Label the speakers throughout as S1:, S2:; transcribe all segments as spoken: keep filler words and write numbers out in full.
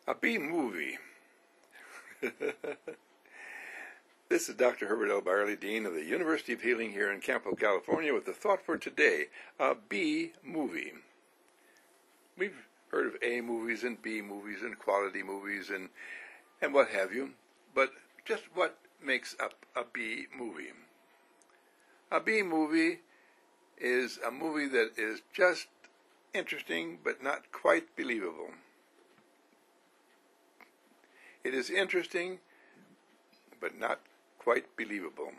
S1: A B movie. This is Doctor Herbert L. Byerly, Dean of the University of Healing here in Campo, California, with the thought for today, a B movie. We've heard of A movies and B movies and quality movies and, and what have you, but just what makes up a B movie? A B movie is a movie that is just interesting but not quite believable. It is interesting, but not quite believable.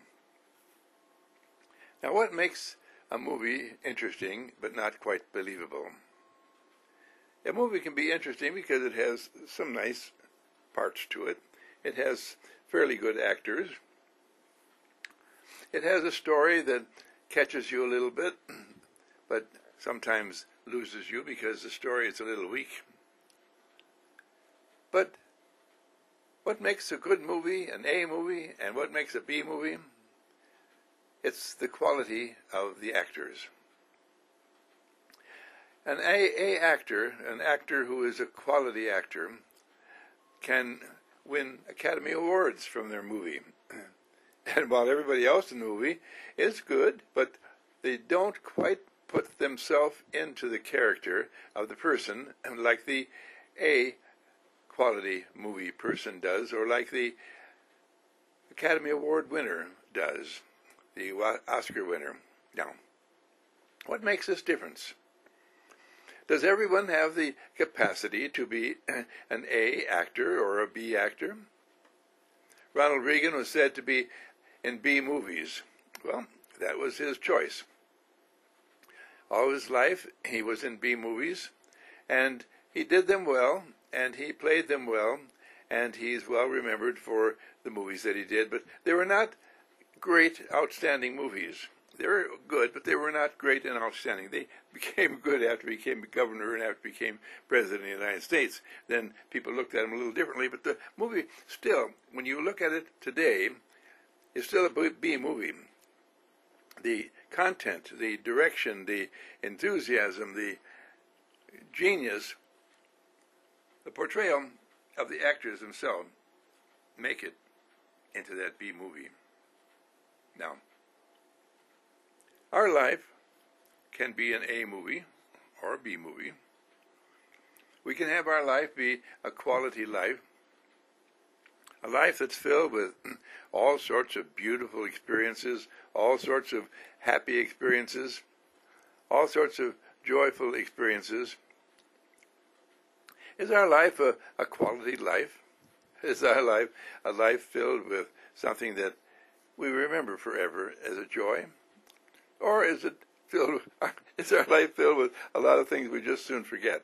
S1: Now, what makes a movie interesting, but not quite believable? A movie can be interesting because it has some nice parts to it. It has fairly good actors. It has a story that catches you a little bit, but sometimes loses you because the story is a little weak. But what makes a good movie, an A movie, and what makes a B movie? It's the quality of the actors. An A, A actor, an actor who is a quality actor, can win Academy Awards from their movie. And while everybody else in the movie is good, but they don't quite put themselves into the character of the person like the A quality movie person does, or like the Academy Award winner does, the Oscar winner. Now, what makes this difference? Does everyone have the capacity to be an A actor or a B actor? Ronald Reagan was said to be in B movies. Well, that was his choice. All his life, he was in B movies, and he did them well, and he played them well, and he's well remembered for the movies that he did, but they were not great, outstanding movies. They were good, but they were not great and outstanding. They became good after he became governor and after he became president of the United States. Then people looked at him a little differently, but the movie still, when you look at it today, is still a B movie. The content, the direction, the enthusiasm, the genius, the portrayal of the actors themselves make it into that B movie. Now, our life can be an A movie or a B movie. We can have our life be a quality life, a life that's filled with all sorts of beautiful experiences, all sorts of happy experiences, all sorts of joyful experiences. Is our life a, a quality life? Is our life a life filled with something that we remember forever as a joy? Or is it filled, is our life filled with a lot of things we just soon forget?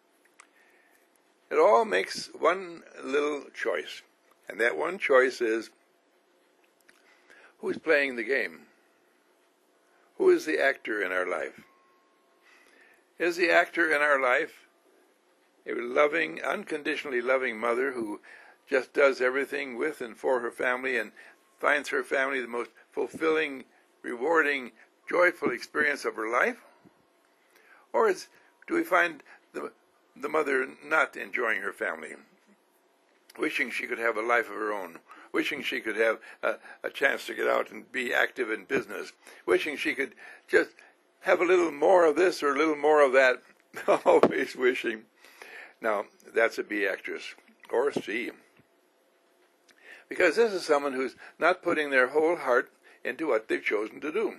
S1: It all makes one little choice. And that one choice is, who's playing the game? Who is the actor in our life? Is the actor in our life a loving, unconditionally loving mother who just does everything with and for her family and finds her family the most fulfilling, rewarding, joyful experience of her life? Or is, do we find the, the mother not enjoying her family, wishing she could have a life of her own, wishing she could have a, a chance to get out and be active in business, wishing she could just have a little more of this or a little more of that, always wishing? Now, that's a B actress, or a C. Because this is someone who's not putting their whole heart into what they've chosen to do.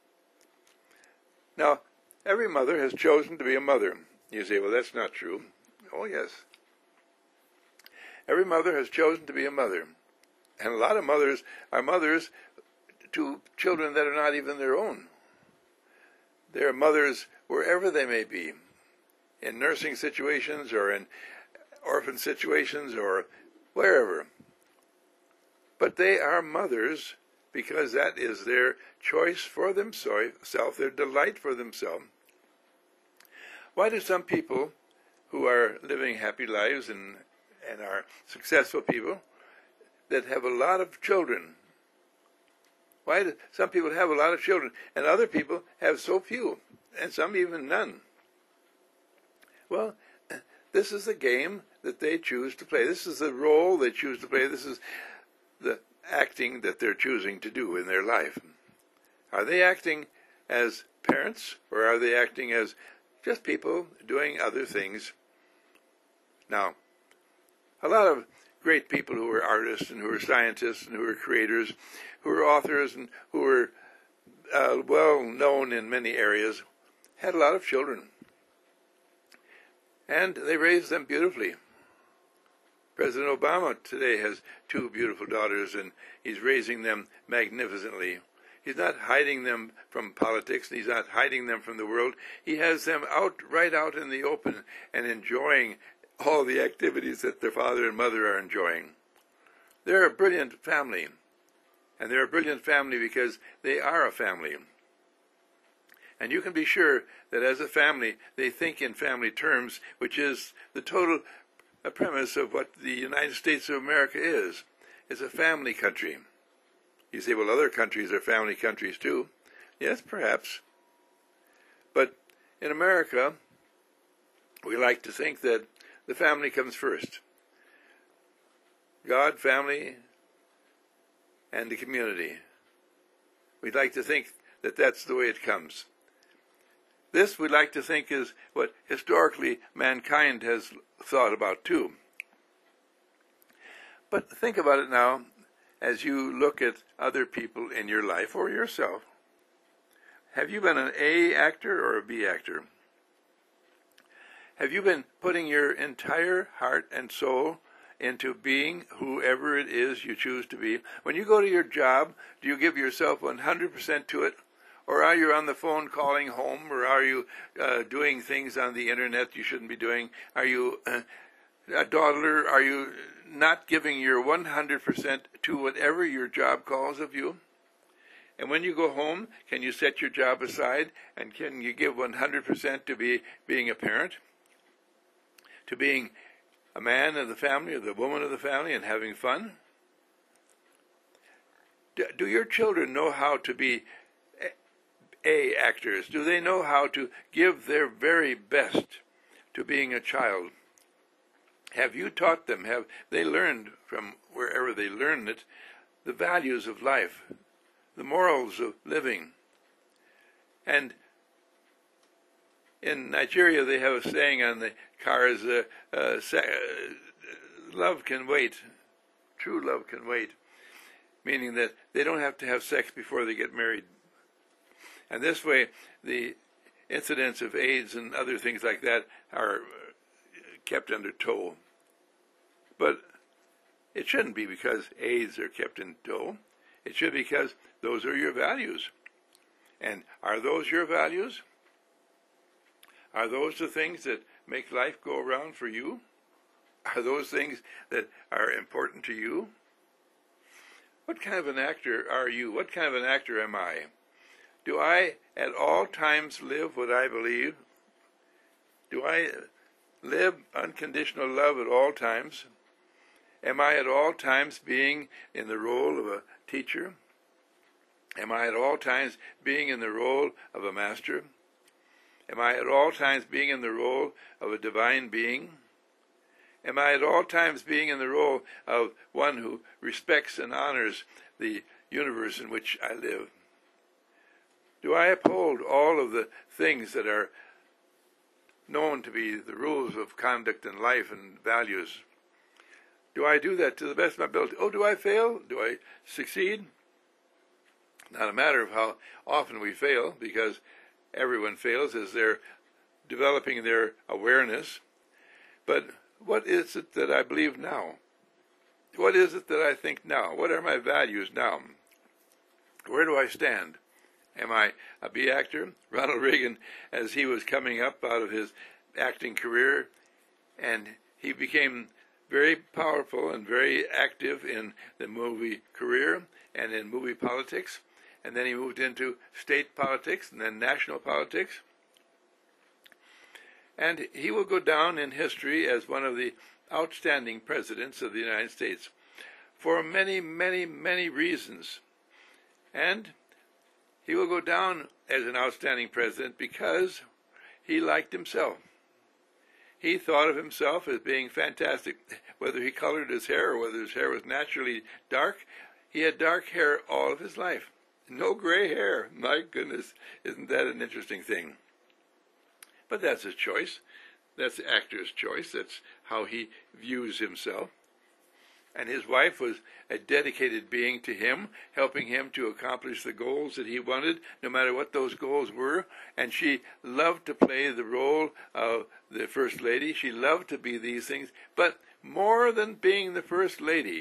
S1: Now, every mother has chosen to be a mother. You say, well, that's not true. Oh, yes. Every mother has chosen to be a mother. And a lot of mothers are mothers to children that are not even their own. They're mothers wherever they may be, in nursing situations or in orphan situations or wherever. But they are mothers because that is their choice for themselves, their delight for themselves. Why do some people who are living happy lives and, and are successful people that have a lot of children, why do some people have a lot of children and other people have so few, and some even none? Well, This is the game that they choose to play. This is the role they choose to play. This is the acting that they're choosing to do in their life. Are they acting as parents, or are they acting as just people doing other things? Now, a lot of great people who are artists and who are scientists and who are creators, who are authors and who are uh, well known in many areas, had a lot of children. And they raised them beautifully. President Obama today has two beautiful daughters, and he's raising them magnificently. He's not hiding them from politics. He's not hiding them from the world. He has them out, right out in the open, and enjoying all the activities that their father and mother are enjoying. They're a brilliant family. And they're a brilliant family because they are a family. And you can be sure that as a family, they think in family terms, which is the total premise of what the United States of America is. It's a family country. You say, well, other countries are family countries too. Yes, perhaps. But in America, we like to think that the family comes first. God, family, and the community. We'd like to think that that's the way it comes. This, we'd like to think, is what historically mankind has thought about too. But think about it now as you look at other people in your life or yourself. Have you been an A actor or a B actor? Have you been putting your entire heart and soul into being whoever it is you choose to be? When you go to your job, do you give yourself one hundred percent to it? Or are you on the phone calling home? Or are you uh, doing things on the internet you shouldn't be doing? Are you uh, a dawdler? Are you not giving your one hundred percent to whatever your job calls of you? And when you go home, can you set your job aside and can you give one hundred percent to be being a parent? To being a man of the family or the woman of the family and having fun? Do, do your children know how to be A actors? Do they know how to give their very best to being a child? Have you taught them? Have they learned from wherever they learned it the values of life, the morals of living? And in Nigeria, they have a saying on the cars, uh, uh, love can wait, true love can wait, meaning that they don't have to have sex before they get married. And this way, the incidents of AIDS and other things like that are kept under tow. But it shouldn't be because AIDS are kept in tow. It should be because those are your values. And are those your values? Are those the things that make life go around for you? Are those things that are important to you? What kind of an actor are you? What kind of an actor am I? Do I at all times live what I believe? Do I live unconditional love at all times? Am I at all times being in the role of a teacher? Am I at all times being in the role of a master? Am I at all times being in the role of a divine being? Am I at all times being in the role of one who respects and honors the universe in which I live? Do I uphold all of the things that are known to be the rules of conduct and life and values? Do I do that to the best of my ability? Oh, do I fail? Do I succeed? Not a matter of how often we fail, because everyone fails as they're developing their awareness. But what is it that I believe now? What is it that I think now? What are my values now? Where do I stand? Am I a B actor? Ronald Reagan, as he was coming up out of his acting career, and he became very powerful and very active in the movie career and in movie politics, and then he moved into state politics and then national politics. And he will go down in history as one of the outstanding presidents of the United States for many, many, many reasons. And he will go down as an outstanding president because he liked himself. he thought of himself as being fantastic. Whether he colored his hair or whether his hair was naturally dark, he had dark hair all of his life. No gray hair. My goodness, isn't that an interesting thing? But that's his choice. That's the actor's choice. That's how he views himself. And his wife was a dedicated being to him, helping him to accomplish the goals that he wanted, no matter what those goals were. And she loved to play the role of the First Lady. She loved to be these things. But more than being the First Lady,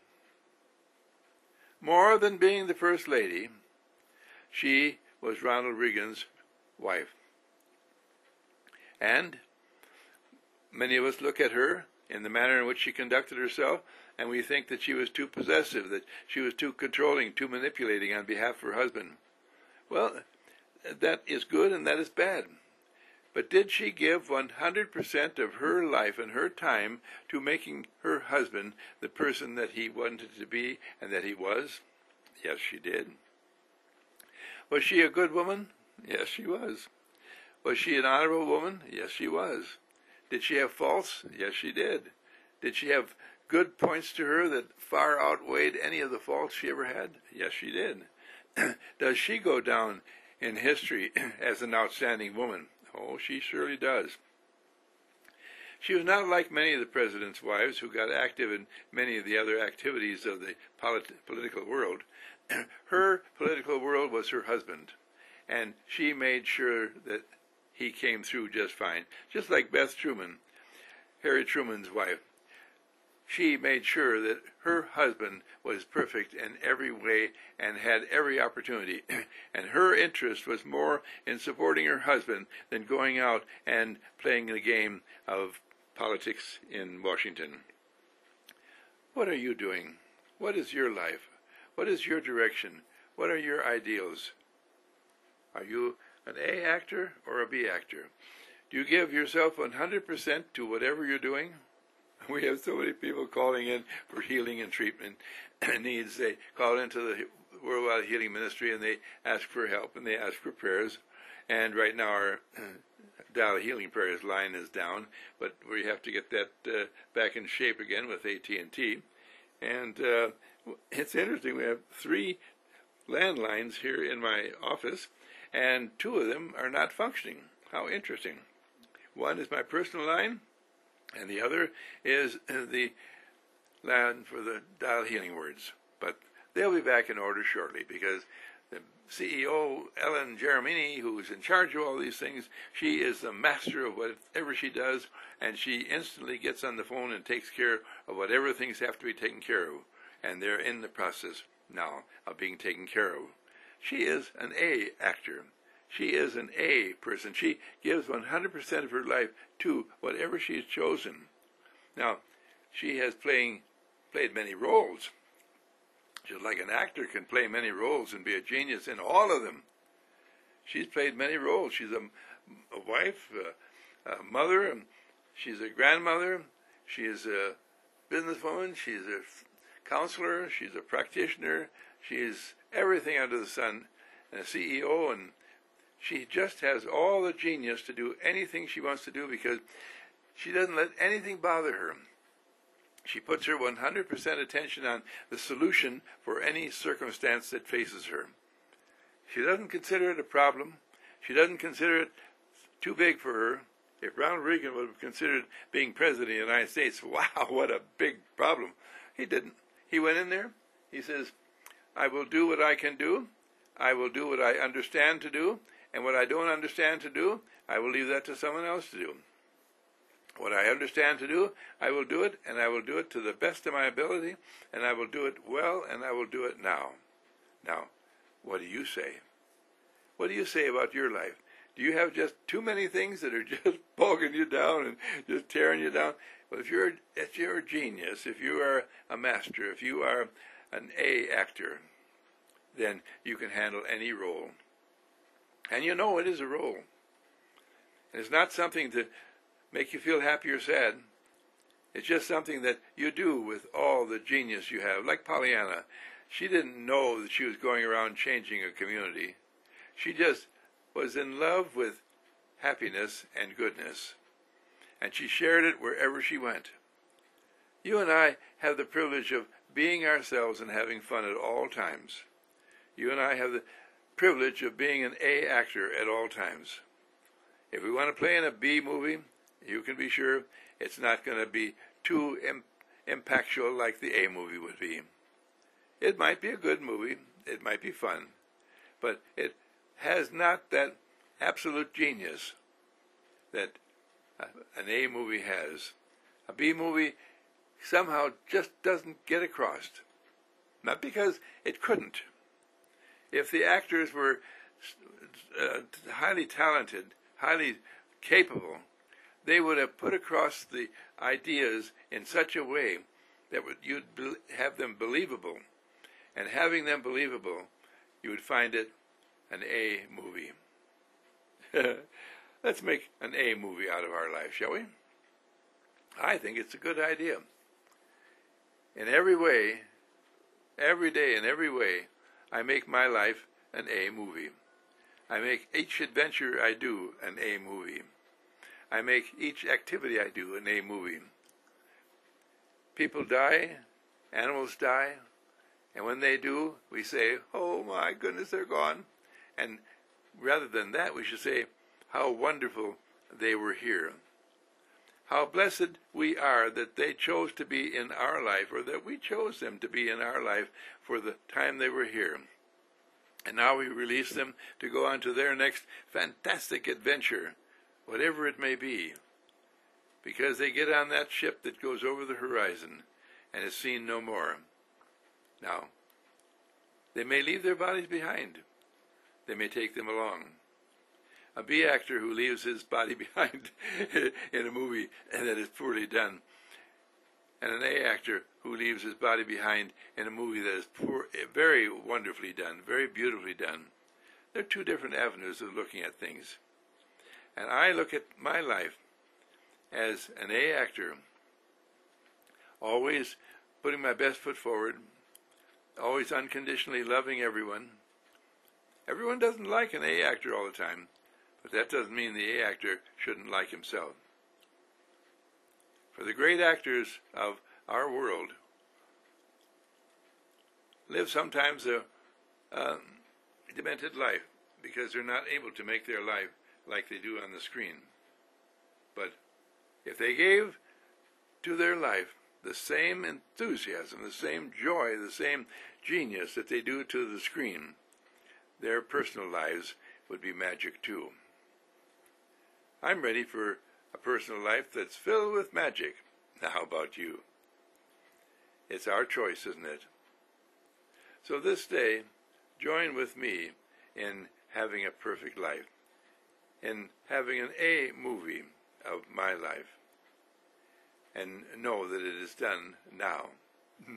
S1: more than being the First Lady, she was Ronald Reagan's wife. And many of us look at her in the manner in which she conducted herself, and we think that she was too possessive, that she was too controlling, too manipulating on behalf of her husband. Well, that is good and that is bad. But did she give one hundred percent of her life and her time to making her husband the person that he wanted to be and that he was? Yes, she did. Was she a good woman? Yes, she was. Was she an honorable woman? Yes, she was. Did she have faults? Yes, she did. Did she have good points to her that far outweighed any of the faults she ever had? Yes, she did. Does she go down in history as an outstanding woman? Oh, she surely does. She was not like many of the president's wives who got active in many of the other activities of the polit- political world. Her political world was her husband, and she made sure that he came through just fine. Just like Beth Truman, Harry Truman's wife. She made sure that her husband was perfect in every way and had every opportunity. And her interest was more in supporting her husband than going out and playing the game of politics in Washington. What are you doing? What is your life? What is your direction? What are your ideals? Are you an A actor or a B actor? Do you give yourself one hundred percent to whatever you're doing? We have so many people calling in for healing and treatment needs. They call into the Worldwide Healing Ministry and they ask for help and they ask for prayers. And right now our Dial Healing Prayers line is down, but we have to get that uh, back in shape again with A T and T. And uh, it's interesting. We have three landlines here in my office, and two of them are not functioning. How interesting. One is my personal line, and the other is the line for the Dial Healing Words. But they'll be back in order shortly because the C E O, Ellen Jeremini, who's in charge of all these things, she is the master of whatever she does, and she instantly gets on the phone and takes care of whatever things have to be taken care of. And they're in the process now of being taken care of. She is an A actor. She is an A person. She gives one hundred percent of her life to whatever she's chosen. Now, she has playing, played many roles. Just like an actor can play many roles and be a genius in all of them. She's played many roles. She's a, a wife, a, a mother, she's a grandmother, she is a businesswoman, she's a counselor, she's a practitioner, she's everything under the sun, and a C E O, and she just has all the genius to do anything she wants to do because she doesn't let anything bother her. She puts her one hundred percent attention on the solution for any circumstance that faces her. She doesn't consider it a problem. She doesn't consider it too big for her. If Ronald Reagan would have considered being president of the United States, wow, what a big problem. He didn't. He went in there. He says, I will do what I can do. I will do what I understand to do. And what I don't understand to do, I will leave that to someone else to do. What I understand to do, I will do it, and I will do it to the best of my ability, and I will do it well, and I will do it now. Now, what do you say? What do you say about your life? Do you have just too many things that are just bogging you down and just tearing you down? Well, if you're, if you're a genius, if you are a master, if you are an A actor, then you can handle any role. And you know it is a role. And it's not something to make you feel happy or sad. It's just something that you do with all the genius you have. Like Pollyanna, she didn't know that she was going around changing a community. She just was in love with happiness and goodness. and she shared it wherever she went. You and I have the privilege of being ourselves and having fun at all times. You and I have the privilege of being an A actor at all times. If we want to play in a B movie, you can be sure it's not going to be too im- impactful like the A movie would be. It might be a good movie, it might be fun, but it has not that absolute genius that an A movie has. A B movie somehow just doesn't get across. Not because it couldn't. If the actors were uh, highly talented, highly capable, they would have put across the ideas in such a way that would, you'd be, have them believable. And having them believable, you would find it an A movie. Let's make an A movie out of our life, shall we? I think it's a good idea. In every way, every day, in every way, I make my life an A movie. I make each adventure I do an A movie. I make each activity I do an A movie. People die, animals die, and when they do, we say, oh my goodness, they're gone. And rather than that, we should say, how wonderful they were here. How blessed we are that they chose to be in our life, or that we chose them to be in our life for the time they were here. And now we release them to go on to their next fantastic adventure, whatever it may be, because they get on that ship that goes over the horizon and is seen no more. Now, they may leave their bodies behind. They may take them along. A B actor who leaves his body behind in a movie that is poorly done, and an A actor who leaves his body behind in a movie that is poor, very wonderfully done, very beautifully done. They're two different avenues of looking at things. And I look at my life as an A actor, always putting my best foot forward, always unconditionally loving everyone. Everyone doesn't like an A actor all the time, but that doesn't mean the A actor shouldn't like himself. For the great actors of our world live sometimes a, a demented life because they're not able to make their life like they do on the screen. But if they gave to their life the same enthusiasm, the same joy, the same genius that they do to the screen, their personal lives would be magic too. I'm ready for a personal life that's filled with magic. Now, how about you? It's our choice, isn't it? So this day, join with me in having a perfect life, in having an A movie of my life, and know that it is done now.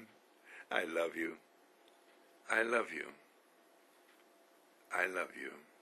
S1: I love you. I love you. I love you.